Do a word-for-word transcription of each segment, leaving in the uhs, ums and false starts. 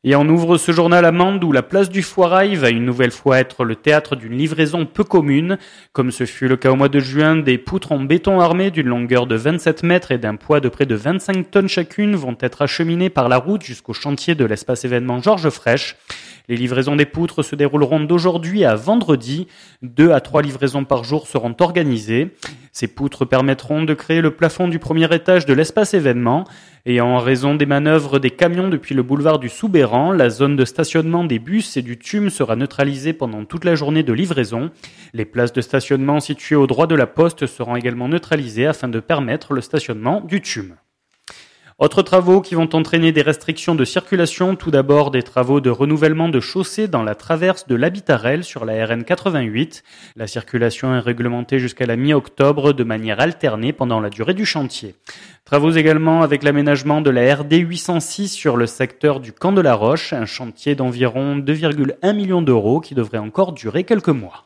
Et on ouvre ce journal à Mende où la place du Foirail va une nouvelle fois être le théâtre d'une livraison peu commune. Comme ce fut le cas au mois de juin, des poutres en béton armé d'une longueur de vingt-sept mètres et d'un poids de près de vingt-cinq tonnes chacune vont être acheminées par la route jusqu'au chantier de l'espace événement Georges Frêche. Les livraisons des poutres se dérouleront d'aujourd'hui à vendredi. Deux à trois livraisons par jour seront organisées. Ces poutres permettront de créer le plafond du premier étage de l'espace événement. Et en raison des manœuvres des camions depuis le boulevard du Soubéran, la zone de stationnement des bus et du T U M sera neutralisée pendant toute la journée de livraison. Les places de stationnement situées au droit de la poste seront également neutralisées afin de permettre le stationnement du T U M. Autres travaux qui vont entraîner des restrictions de circulation. Tout d'abord, des travaux de renouvellement de chaussée dans la traverse de l'Habitarel sur la R N quatre-vingt-huit. La circulation est réglementée jusqu'à la mi-octobre de manière alternée pendant la durée du chantier. Travaux également avec l'aménagement de la R D huit cent six sur le secteur du Camp de la Roche, un chantier d'environ deux virgule un millions d'euros qui devrait encore durer quelques mois.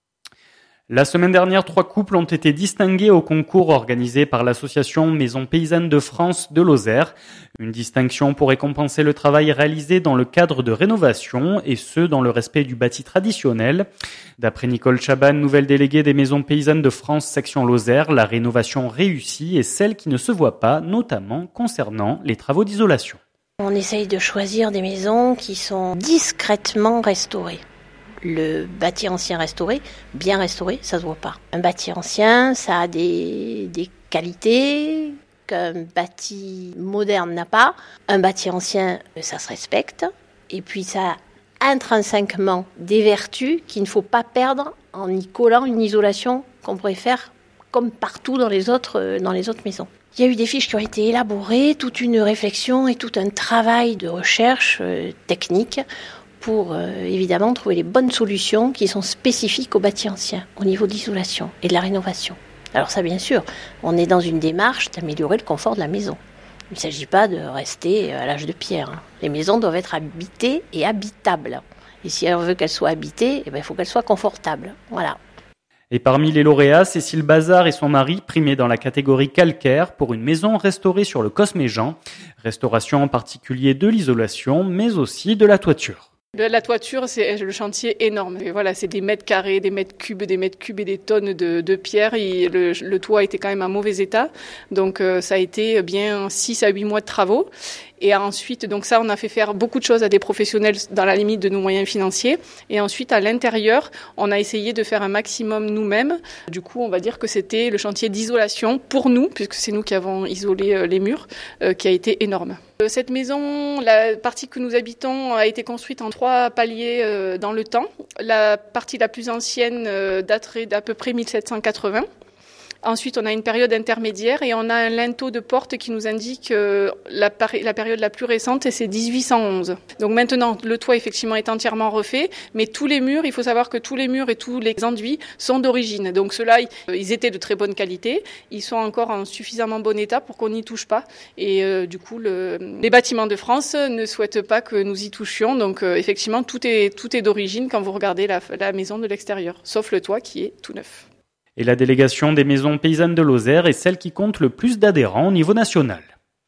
La semaine dernière, trois couples ont été distingués au concours organisé par l'association Maison Paysanne de France de Lozère. Une distinction pour récompenser le travail réalisé dans le cadre de rénovation et ce, dans le respect du bâti traditionnel. D'après Nicole Chaban, nouvelle déléguée des Maisons Paysannes de France section Lozère, la rénovation réussie est celle qui ne se voit pas, notamment concernant les travaux d'isolation. On essaye de choisir des maisons qui sont discrètement restaurées. Le bâti ancien restauré, bien restauré, ça se voit pas. Un bâti ancien, ça a des, des qualités qu'un bâti moderne n'a pas. Un bâti ancien, ça se respecte. Et puis ça a intrinsèquement des vertus qu'il ne faut pas perdre en y collant une isolation qu'on pourrait faire comme partout dans les autres, dans les autres maisons. Il y a eu des fiches qui ont été élaborées, toute une réflexion et tout un travail de recherche euh, technique pour euh, évidemment trouver les bonnes solutions qui sont spécifiques au bâti ancien, au niveau de l'isolation et de la rénovation. Alors ça, bien sûr, on est dans une démarche d'améliorer le confort de la maison. Il ne s'agit pas de rester à l'âge de pierre. Les maisons doivent être habitées et habitables. Et si on veut qu'elles soient habitées, eh bien, il faut qu'elles soient confortables. Voilà. Et parmi les lauréats, Cécile Bazard et son mari primés dans la catégorie calcaire pour une maison restaurée sur le Cosméjean. Restauration en particulier de l'isolation, mais aussi de la toiture. La toiture, c'est le chantier énorme. Et voilà, c'est des mètres carrés, des mètres cubes, des mètres cubes et des tonnes de, de pierres. Et le, le toit était quand même en mauvais état. Donc, euh, ça a été bien six à huit mois de travaux. Et ensuite, donc ça, on a fait faire beaucoup de choses à des professionnels dans la limite de nos moyens financiers. Et ensuite, à l'intérieur, on a essayé de faire un maximum nous-mêmes. Du coup, on va dire que c'était le chantier d'isolation pour nous, puisque c'est nous qui avons isolé les murs, euh, qui a été énorme. Cette maison, la partie que nous habitons, a été construite en trois paliers euh, dans le temps. La partie la plus ancienne euh, daterait d'à peu près mille sept cent quatre-vingts. Ensuite, on a une période intermédiaire et on a un linteau de porte qui nous indique euh, la, pari- la période la plus récente et c'est dix-huit cent onze. Donc maintenant, le toit effectivement est entièrement refait, mais tous les murs, il faut savoir que tous les murs et tous les enduits sont d'origine. Donc ceux-là, ils étaient de très bonne qualité, ils sont encore en suffisamment bon état pour qu'on n'y touche pas. Et euh, du coup, le, les bâtiments de France ne souhaitent pas que nous y touchions. Donc euh, effectivement, tout est, tout est d'origine quand vous regardez la, la maison de l'extérieur, sauf le toit qui est tout neuf. Et la délégation des Maisons Paysannes de Lozère est celle qui compte le plus d'adhérents au niveau national.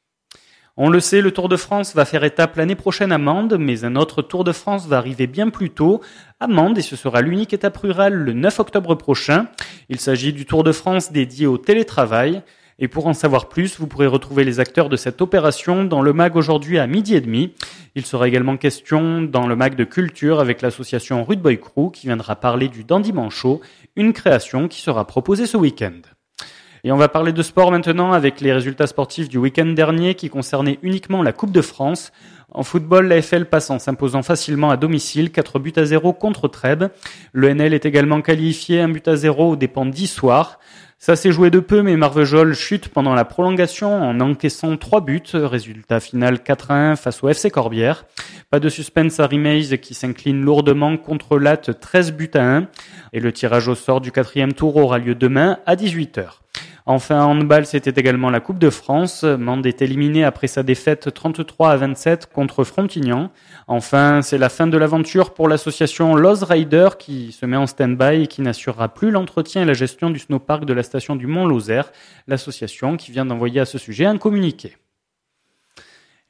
On le sait, le Tour de France va faire étape l'année prochaine à Mende, mais un autre Tour de France va arriver bien plus tôt à Mende et ce sera l'unique étape rurale le neuf octobre prochain. Il s'agit du Tour de France dédié au télétravail. Et pour en savoir plus, vous pourrez retrouver les acteurs de cette opération dans le mag aujourd'hui à midi et demi. Il sera également question dans le mag de culture avec l'association Rude Boy Crew qui viendra parler du Dandy Manchot, une création qui sera proposée ce week-end. Et on va parler de sport maintenant avec les résultats sportifs du week-end dernier qui concernaient uniquement la Coupe de France. En football, l'A F L passe en s'imposant facilement à domicile, quatre buts à zéro contre Trèbes. Le N L est également qualifié, un but à zéro aux dépens d'Issoire. Ça s'est joué de peu, mais Marvejols chute pendant la prolongation en encaissant trois buts. Résultat final quatre à un face au F C Corbière. Pas de suspense à Rimeys qui s'incline lourdement contre Latte treize buts à un. Et le tirage au sort du quatrième tour aura lieu demain à dix-huit heures. Enfin, en handball, c'était également la Coupe de France. Mende est éliminé après sa défaite trente-trois à vingt-sept contre Frontignan. Enfin, c'est la fin de l'aventure pour l'association Loz Rider qui se met en stand-by et qui n'assurera plus l'entretien et la gestion du snowpark de la station du Mont-Lozère. L'association qui vient d'envoyer à ce sujet un communiqué.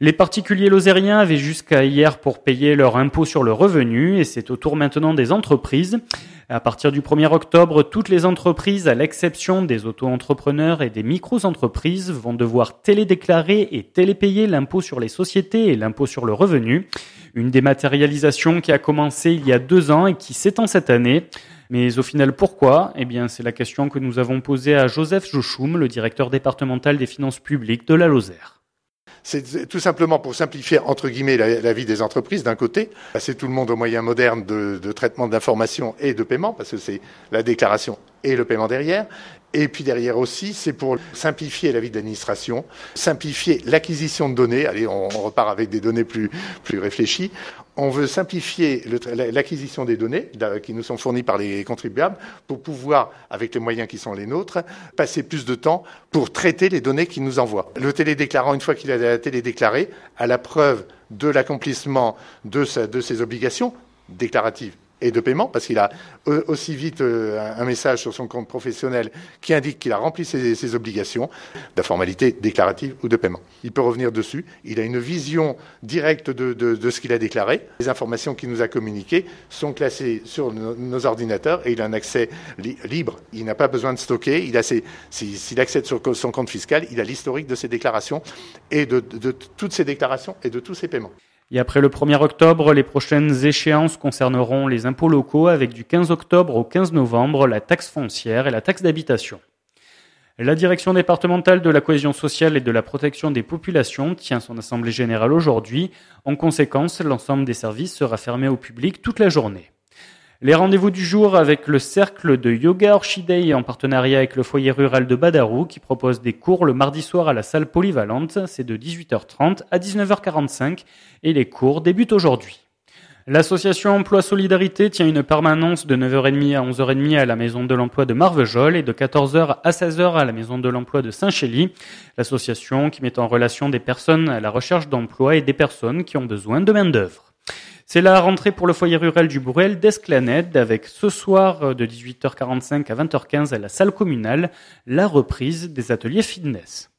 Les particuliers lozériens avaient jusqu'à hier pour payer leur impôt sur le revenu et c'est au tour maintenant des entreprises. À partir du premier octobre, toutes les entreprises, à l'exception des auto-entrepreneurs et des micro-entreprises, vont devoir télédéclarer et télépayer l'impôt sur les sociétés et l'impôt sur le revenu. Une dématérialisation qui a commencé il y a deux ans et qui s'étend cette année. Mais au final, pourquoi ? Eh bien, c'est la question que nous avons posée à Joseph Jochoum, le directeur départemental des finances publiques de la Lozère. C'est tout simplement pour simplifier, entre guillemets, la, la vie des entreprises, d'un côté, passer tout le monde aux moyens modernes de, de traitement d'information et de paiement, parce que c'est la déclaration et le paiement derrière. Et puis derrière aussi, c'est pour simplifier la vie de l'administration, simplifier l'acquisition de données. Allez, on, on repart avec des données plus, plus réfléchies. On veut simplifier le, l'acquisition des données qui nous sont fournies par les contribuables pour pouvoir, avec les moyens qui sont les nôtres, passer plus de temps pour traiter les données qu'ils nous envoient. Le télédéclarant, une fois qu'il a télédéclaré, a la preuve de l'accomplissement de, sa, de ses obligations déclaratives et de paiement, parce qu'il a aussi vite un message sur son compte professionnel qui indique qu'il a rempli ses, ses obligations de formalité déclarative ou de paiement. Il peut revenir dessus, il a une vision directe de, de, de ce qu'il a déclaré. Les informations qu'il nous a communiquées sont classées sur nos, nos ordinateurs et il a un accès li- libre. Il n'a pas besoin de stocker. Il a ses, s'il accède sur son compte fiscal, il a l'historique de ses déclarations et de, de, de toutes ses déclarations et de tous ses paiements. Et après le premier octobre, les prochaines échéances concerneront les impôts locaux avec du quinze octobre au quinze novembre la taxe foncière et la taxe d'habitation. La direction départementale de la cohésion sociale et de la protection des populations tient son assemblée générale aujourd'hui. En conséquence, l'ensemble des services sera fermé au public toute la journée. Les rendez-vous du jour avec le cercle de yoga Orchidée en partenariat avec le foyer rural de Badarou qui propose des cours le mardi soir à la salle polyvalente. C'est de dix-huit heures trente à dix-neuf heures quarante-cinq et les cours débutent aujourd'hui. L'association Emploi Solidarité tient une permanence de neuf heures trente à onze heures trente à la maison de l'emploi de Marvejols et de quatorze heures à seize heures à la maison de l'emploi de Saint-Chély. L'association qui met en relation des personnes à la recherche d'emploi et des personnes qui ont besoin de main-d'œuvre. C'est la rentrée pour le foyer rural du Bourrel d'Esclanède avec ce soir de dix-huit heures quarante-cinq à vingt heures quinze à la salle communale la reprise des ateliers fitness.